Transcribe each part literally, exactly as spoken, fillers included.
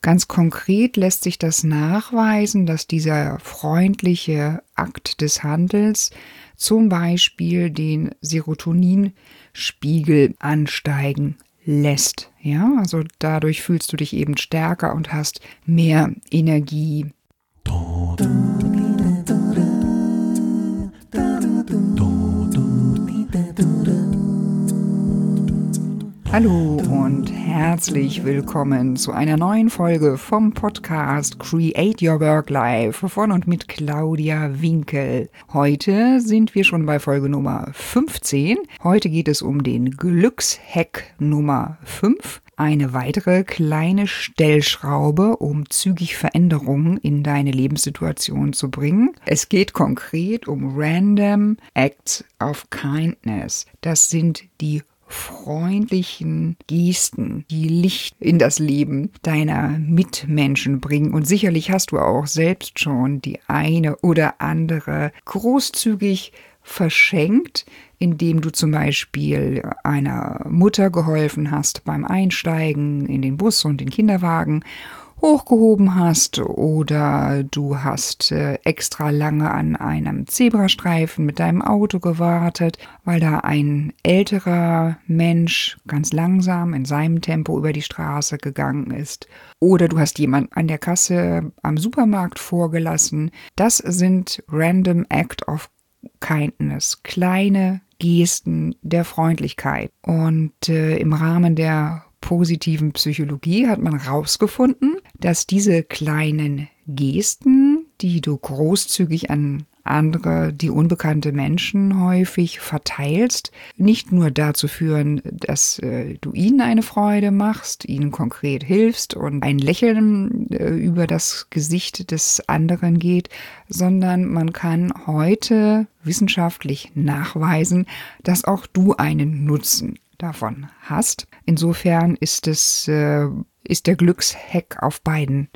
Ganz konkret lässt sich das nachweisen, dass dieser freundliche Akt des Handelns zum Beispiel den Serotoninspiegel ansteigen lässt. Ja, also dadurch fühlst du dich eben stärker und hast mehr Energie. Hallo und herzlich willkommen zu einer neuen Folge vom Podcast Create Your Work Life von und mit Claudia Winkel. Heute sind wir schon bei Folge Nummer fünfzehn. Heute geht es um den Glückshack Nummer fünf. Eine weitere kleine Stellschraube, um zügig Veränderungen in deine Lebenssituation zu bringen. Es geht konkret um Random Acts of Kindness. Das sind die freundlichen Gesten, die Licht in das Leben deiner Mitmenschen bringen. Und sicherlich hast du auch selbst schon die eine oder andere großzügig verschenkt, indem du zum Beispiel einer Mutter geholfen hast beim Einsteigen in den Bus und den Kinderwagen, hochgehoben hast, oder du hast äh, extra lange an einem Zebrastreifen mit deinem Auto gewartet, weil da ein älterer Mensch ganz langsam in seinem Tempo über die Straße gegangen ist. Oder du hast jemanden an der Kasse am Supermarkt vorgelassen. Das sind Random Act of Kindness, kleine Gesten der Freundlichkeit. Und äh, im Rahmen der positiven Psychologie hat man herausgefunden, dass diese kleinen Gesten, die du großzügig an andere, die unbekannte Menschen häufig verteilst, nicht nur dazu führen, dass äh, du ihnen eine Freude machst, ihnen konkret hilfst und ein Lächeln äh, über das Gesicht des anderen geht, sondern man kann heute wissenschaftlich nachweisen, dass auch du einen Nutzen davon hast. Insofern ist es äh, ist der Glückshack auf beiden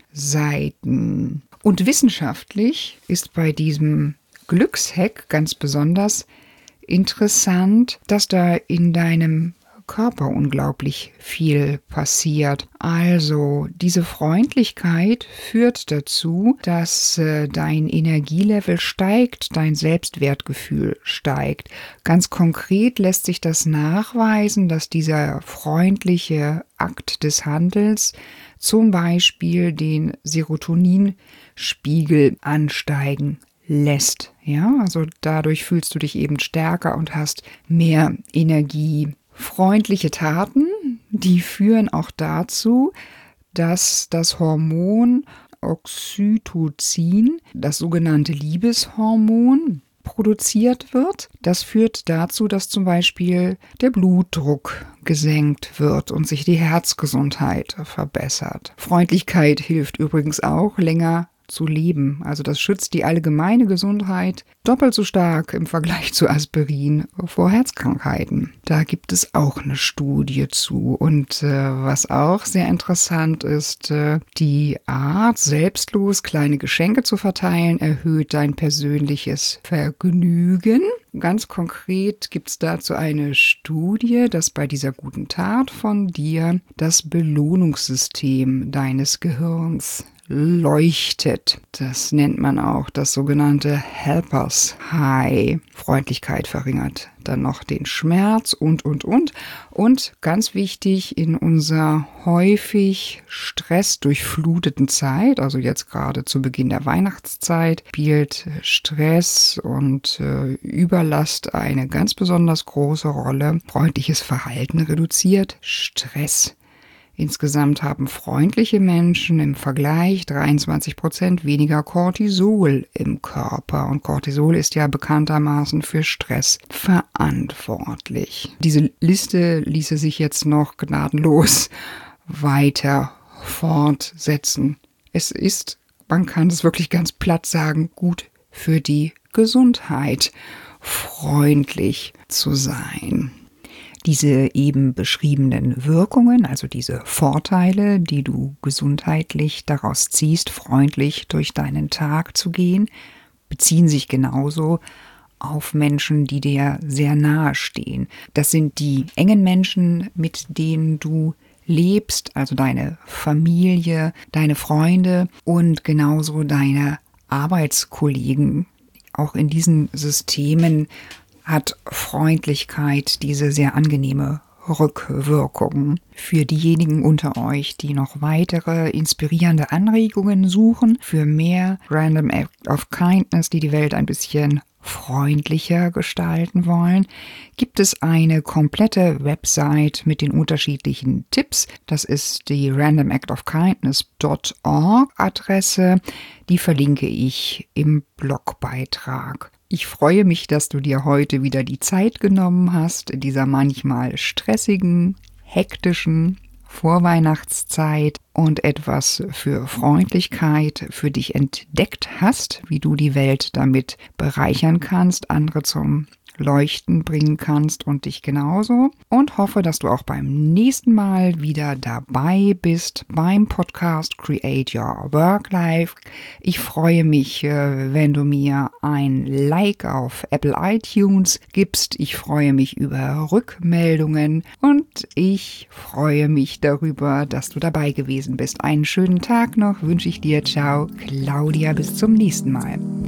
Seiten. Und wissenschaftlich ist bei diesem Glückshack ganz besonders interessant, dass da in deinem Körper unglaublich viel passiert. Also diese Freundlichkeit führt dazu, dass äh, dein Energielevel steigt, dein Selbstwertgefühl steigt. Ganz konkret lässt sich das nachweisen, dass dieser freundliche Akt des Handelns zum Beispiel den Serotoninspiegel ansteigen lässt. Ja, also dadurch fühlst du dich eben stärker und hast mehr Energie. Freundliche Taten, die führen auch dazu, dass das Hormon Oxytocin, das sogenannte Liebeshormon, produziert wird. Das führt dazu, dass zum Beispiel der Blutdruck gesenkt wird und sich die Herzgesundheit verbessert. Freundlichkeit hilft übrigens auch, länger zu leben. Also das schützt die allgemeine Gesundheit doppelt so stark im Vergleich zu Aspirin vor Herzkrankheiten. Da gibt es auch eine Studie zu. Und äh, was auch sehr interessant ist, äh, die Art, selbstlos kleine Geschenke zu verteilen, erhöht dein persönliches Vergnügen. Ganz konkret gibt es dazu eine Studie, dass bei dieser guten Tat von dir das Belohnungssystem deines Gehirns leuchtet. Das nennt man auch das sogenannte Helpers High. Freundlichkeit verringert dann noch den Schmerz und, und, und. Und ganz wichtig, in unserer häufig stressdurchfluteten Zeit, also jetzt gerade zu Beginn der Weihnachtszeit, spielt Stress und äh, Überlast eine ganz besonders große Rolle. Freundliches Verhalten reduziert Stress. Insgesamt haben freundliche Menschen im Vergleich dreiundzwanzig Prozent weniger Cortisol im Körper. Und Cortisol ist ja bekanntermaßen für Stress verantwortlich. Diese Liste ließe sich jetzt noch gnadenlos weiter fortsetzen. Es ist, man kann es wirklich ganz platt sagen, gut für die Gesundheit, freundlich zu sein. Diese eben beschriebenen Wirkungen, also diese Vorteile, die du gesundheitlich daraus ziehst, freundlich durch deinen Tag zu gehen, beziehen sich genauso auf Menschen, die dir sehr nahe stehen. Das sind die engen Menschen, mit denen du lebst, also deine Familie, deine Freunde und genauso deine Arbeitskollegen. Auch in diesen Systemen hat Freundlichkeit diese sehr angenehme Rückwirkung. Für diejenigen unter euch, die noch weitere inspirierende Anregungen suchen, für mehr Random Act of Kindness, die die Welt ein bisschen freundlicher gestalten wollen, gibt es eine komplette Website mit den unterschiedlichen Tipps. Das ist die random act of kindness dot org Adresse. Die verlinke ich im Blogbeitrag. Ich freue mich, dass du dir heute wieder die Zeit genommen hast, in dieser manchmal stressigen, hektischen Vorweihnachtszeit und etwas für Freundlichkeit für dich entdeckt hast, wie du die Welt damit bereichern kannst, andere zum Leuchten bringen kannst und dich genauso. Und hoffe, dass du auch beim nächsten Mal wieder dabei bist beim Podcast Create Your Work Life. Ich freue mich, wenn du mir ein Like auf Apple iTunes gibst. Ich freue mich über Rückmeldungen und ich freue mich darüber, dass du dabei gewesen bist. Einen schönen Tag noch wünsche ich dir. Ciao, Claudia, bis zum nächsten Mal.